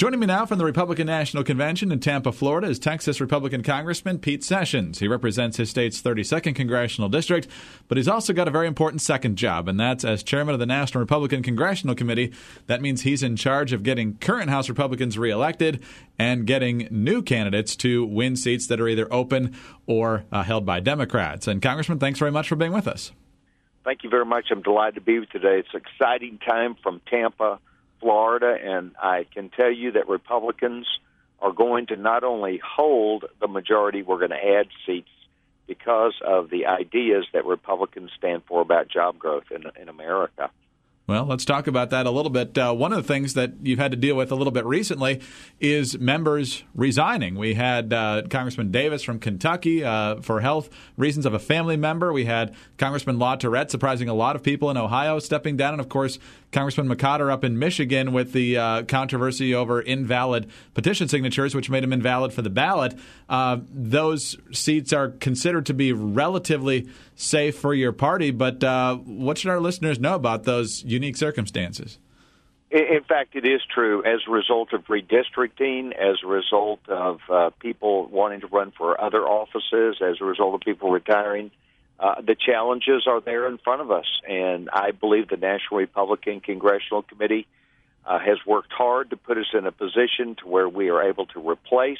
Joining me now from the Republican National Convention in Tampa, Florida, is Texas Republican Congressman Pete Sessions. He represents his state's 32nd Congressional District, but he's also got a very important second job, and that's as chairman of the National Republican Congressional Committee. That means he's in charge of getting current House Republicans reelected and getting new candidates to win seats that are either open or held by Democrats. And Congressman, thanks very much for being with us. Thank you very much. I'm delighted to be with you today. It's an exciting time from Tampa, Florida, and I can tell you that Republicans are going to not only hold the majority, we're going to add seats because of the ideas that Republicans stand for about job growth in America. Well, let's talk about that a little bit. One of the things that you've had to deal with a little bit recently is members resigning. We had Congressman Davis from Kentucky for health reasons of a family member. We had Congressman LaTourette, surprising a lot of people in Ohio, stepping down. And, of course, Congressman McCotter up in Michigan with the controversy over invalid petition signatures, which made him invalid for the ballot. Those seats are considered to be relatively safe for your party, but what should our listeners know about those unique circumstances? In fact, it is true. As a result of redistricting, as a result of people wanting to run for other offices, as a result of people retiring, the challenges are there in front of us. And I believe the National Republican Congressional Committee has worked hard to put us in a position to where we are able to replace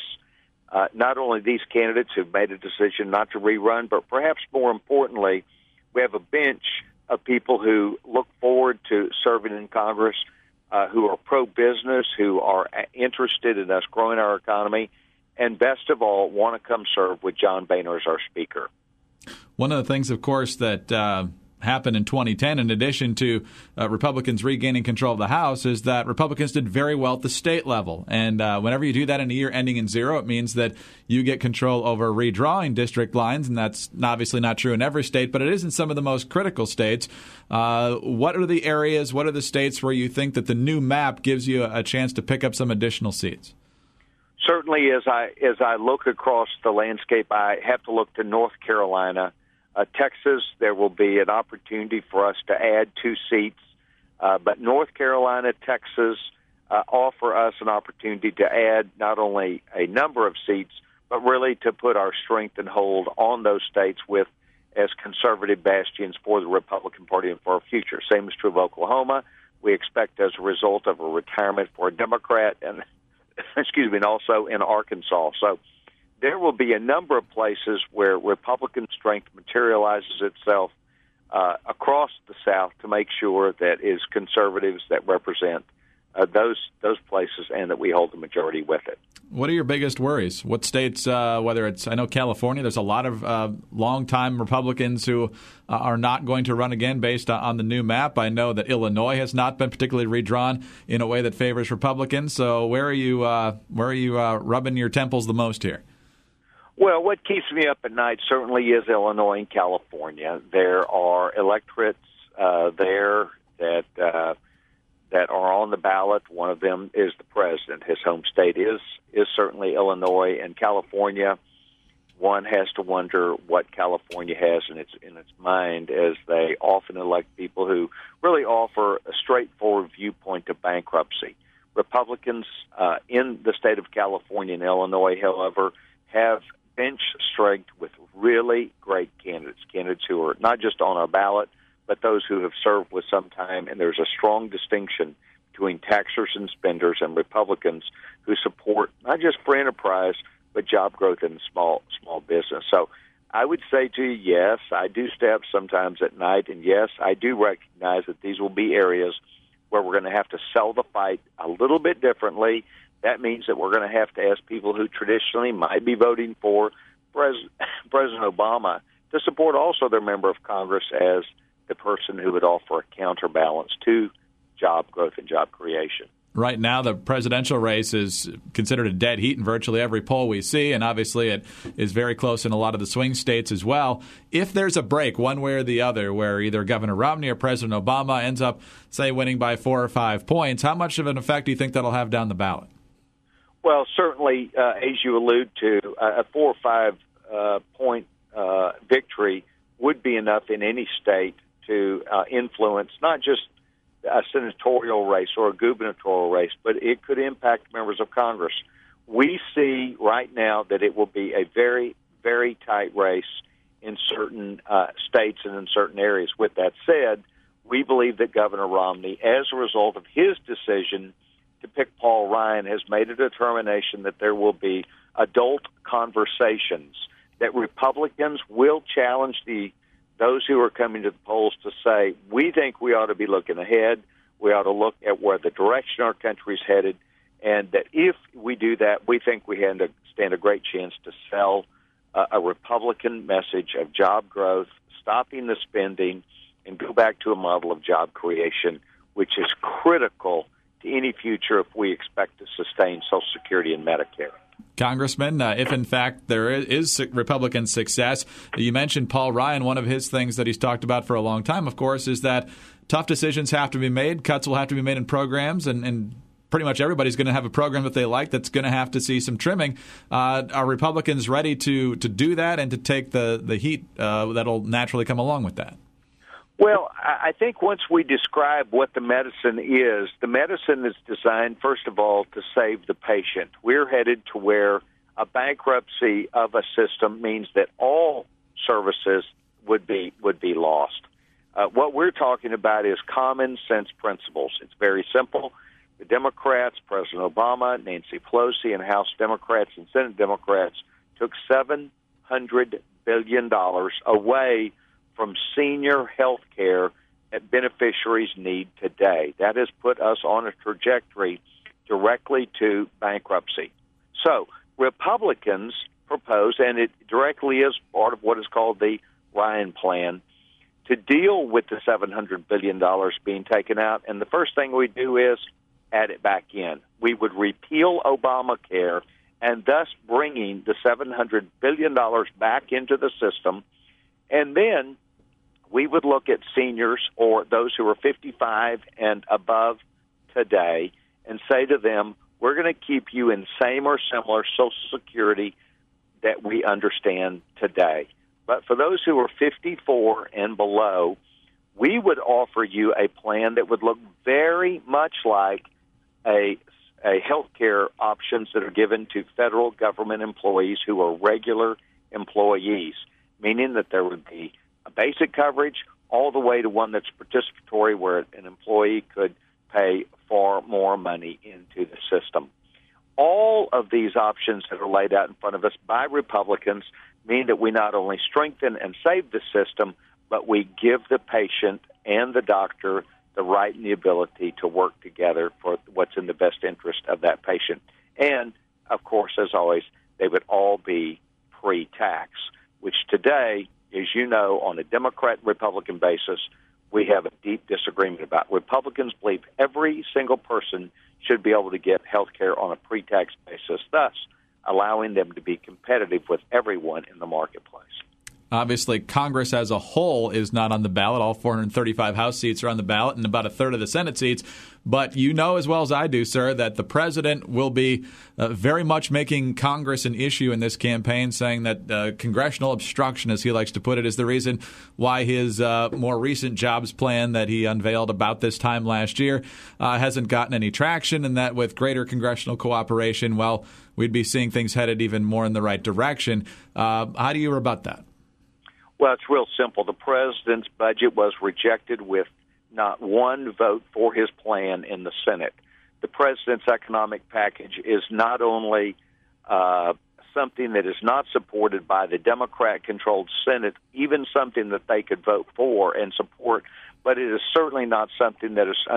not only these candidates who've made a decision not to rerun, but perhaps more importantly, we have a bench of people who look forward to serving in Congress, who are pro-business, who are interested in us growing our economy, and best of all, want to come serve with John Boehner as our Speaker. One of the things, of course, that happened in 2010, in addition to Republicans regaining control of the House, is that Republicans did very well at the state level. And whenever you do that in a year ending in zero, it means that you get control over redrawing district lines, and that's obviously not true in every state, but it is in some of the most critical states. What are the areas, what are the states where you think that the new map gives you a chance to pick up some additional seats? Certainly, as I look across the landscape, I have to look to North Carolina. Texas, there will be an opportunity for us to add 2 seats, but North Carolina, Texas offer us an opportunity to add not only a number of seats, but really to put our strength and hold on those states with as conservative bastions for the Republican Party and for our future. Same is true of Oklahoma. We expect as a result of a retirement for a Democrat, and and also in Arkansas. So there will be a number of places where Republican strength materializes itself across the South to make sure that it's conservatives that represent those places and that we hold the majority with it. What are your biggest worries? What states, whether it's, I know California, there's a lot of longtime Republicans who are not going to run again based on the new map. I know that Illinois has not been particularly redrawn in a way that favors Republicans. So where are you rubbing your temples the most here? Well, what keeps me up at night certainly is Illinois and California. There are electorates there that are on the ballot. One of them is the president. His home state is certainly Illinois and California. One has to wonder what California has in its mind, as they often elect people who really offer a straightforward viewpoint to bankruptcy. Republicans in the state of California and Illinois, however, have bench strength with really great candidates who are not just on our ballot, but those who have served with some time. And there's a strong distinction between taxers and spenders and Republicans who support not just free enterprise, but job growth in small business. So I would say to you, yes, I do stay up sometimes at night, and yes, I do recognize that these will be areas where we're going to have to sell the fight a little bit differently. That means that we're going to have to ask people who traditionally might be voting for President Obama to support also their member of Congress as the person who would offer a counterbalance to job growth and job creation. Right now, the presidential race is considered a dead heat in virtually every poll we see, and obviously it is very close in a lot of the swing states as well. If there's a break one way or the other, where either Governor Romney or President Obama ends up, say, winning by 4 or 5 points, how much of an effect do you think that'll have down the ballot? Well, certainly, as you allude to, a 4 or 5 point victory would be enough in any state to influence not just a senatorial race or a gubernatorial race, but it could impact members of Congress. We see right now that it will be a very, very tight race in certain states and in certain areas. With that said, we believe that Governor Romney, as a result of his decision to pick Paul Ryan, has made a determination that there will be adult conversations, that Republicans will challenge those who are coming to the polls to say, we think we ought to be looking ahead, we ought to look at where the direction our country is headed, and that if we do that, we think we stand a great chance to sell a Republican message of job growth, stopping the spending, and go back to a model of job creation, which is critical to any future if we expect to sustain Social Security and Medicare. Congressman, if in fact there is Republican success, you mentioned Paul Ryan. One of his things that he's talked about for a long time, of course, is that tough decisions have to be made. Cuts will have to be made in programs, and pretty much everybody's going to have a program that they like that's going to have to see some trimming. Are Republicans ready to do that and to take the heat that'll naturally come along with that? Well, I think once we describe what the medicine is designed, first of all, to save the patient. We're headed to where a bankruptcy of a system means that all services would be lost. What we're talking about is common sense principles. It's very simple. The Democrats, President Obama, Nancy Pelosi, and House Democrats and Senate Democrats took $700 billion away from senior health care that beneficiaries need today. That has put us on a trajectory directly to bankruptcy. So Republicans propose, and it directly is part of what is called the Ryan Plan, to deal with the $700 billion being taken out. And the first thing we do is add it back in. We would repeal Obamacare and thus bringing the $700 billion back into the system. And then we would look at seniors or those who are 55 and above today and say to them, we're going to keep you in same or similar Social Security that we understand today. But for those who are 54 and below, we would offer you a plan that would look very much like a health care options that are given to federal government employees who are regular employees, meaning that there would be a basic coverage all the way to one that's participatory where an employee could pay far more money into the system. All of these options that are laid out in front of us by Republicans mean that we not only strengthen and save the system, but we give the patient and the doctor the right and the ability to work together for what's in the best interest of that patient. And, of course, as always, they would all be pre-tax, which today, as you know, on a Democrat-Republican basis, we have a deep disagreement about. Republicans believe every single person should be able to get health care on a pre-tax basis, thus allowing them to be competitive with everyone in the marketplace. Obviously, Congress as a whole is not on the ballot. All 435 House seats are on the ballot and about a third of the Senate seats. But you know as well as I do, sir, that the president will be very much making Congress an issue in this campaign, saying that congressional obstruction, as he likes to put it, is the reason why his more recent jobs plan that he unveiled about this time last year hasn't gotten any traction, and that with greater congressional cooperation, well, we'd be seeing things headed even more in the right direction. How do you rebut that? Well, it's real simple. The president's budget was rejected with not one vote for his plan in the Senate. The president's economic package is not only something that is not supported by the Democrat-controlled Senate, even something that they could vote for and support, but it is certainly not something that has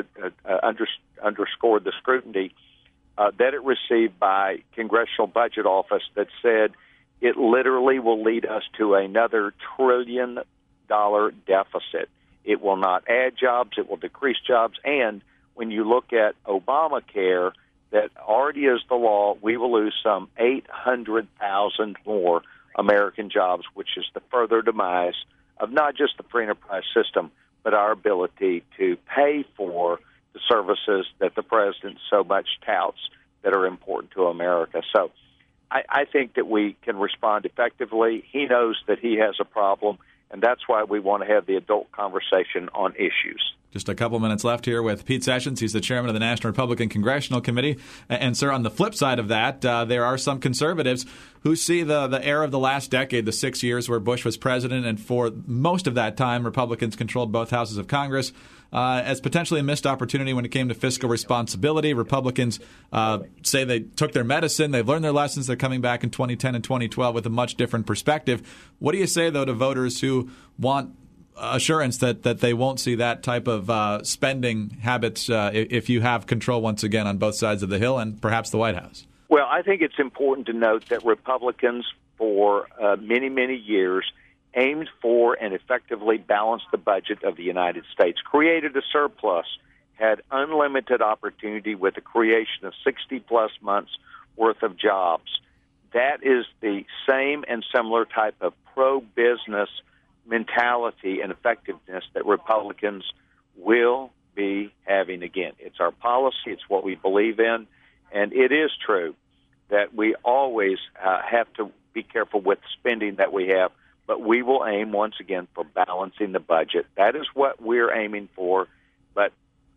underscored the scrutiny that it received by Congressional Budget Office that said it literally will lead us to another $1 trillion deficit. It will not add jobs. It will decrease jobs. And when you look at Obamacare, that already is the law, we will lose some 800,000 more American jobs, which is the further demise of not just the free enterprise system, but our ability to pay for the services that the president so much touts that are important to America. So I think that we can respond effectively. He knows that he has a problem, and that's why we want to have the adult conversation on issues. Just a couple minutes left here with Pete Sessions. He's the chairman of the National Republican Congressional Committee. And, sir, on the flip side of that, there are some conservatives who see the era of the last decade, the 6 years where Bush was president, and for most of that time, Republicans controlled both houses of Congress, as potentially a missed opportunity when it came to fiscal responsibility. Republicans say they took their medicine. They've learned their lessons. They're coming back in 2010 and 2012 with a much different perspective. What do you say, though, to voters who want assurance that they won't see that type of spending habits if you have control once again on both sides of the Hill and perhaps the White House? Well, I think it's important to note that Republicans for many, many years aimed for and effectively balanced the budget of the United States, created a surplus, had unlimited opportunity with the creation of 60-plus months worth of jobs. That is the same and similar type of pro-business mentality and effectiveness that Republicans will be having again. It's our policy. It's what we believe in. And it is true that we always have to be careful with spending that we have, but we will aim once again for balancing the budget. That is what we're aiming for. But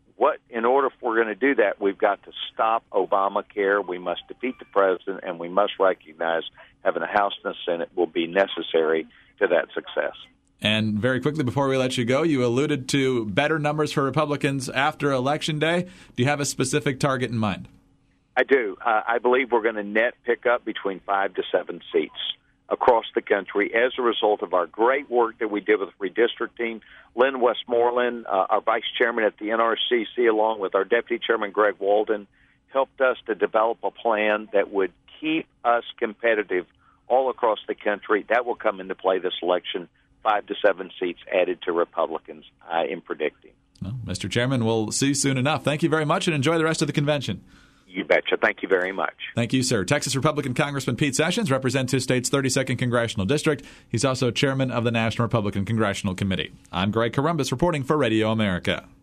in order if we're going to do that, we've got to stop Obamacare. We must defeat the president, and we must recognize having a House and a Senate will be necessary to that success. And very quickly before we let you go, you alluded to better numbers for Republicans after Election Day. Do you have a specific target in mind? I do. I believe we're going to net pick up between 5 to 7 seats across the country as a result of our great work that we did with redistricting. Lynn Westmoreland, our vice chairman at the NRCC, along with our deputy chairman, Greg Walden, helped us to develop a plan that would keep us competitive all across the country. That will come into play this election. 5 to 7 seats added to Republicans, I am predicting. Well, Mr. Chairman, we'll see you soon enough. Thank you very much, and enjoy the rest of the convention. You betcha. Thank you very much. Thank you, sir. Texas Republican Congressman Pete Sessions represents his state's 32nd Congressional District. He's also chairman of the National Republican Congressional Committee. I'm Greg Columbus reporting for Radio America.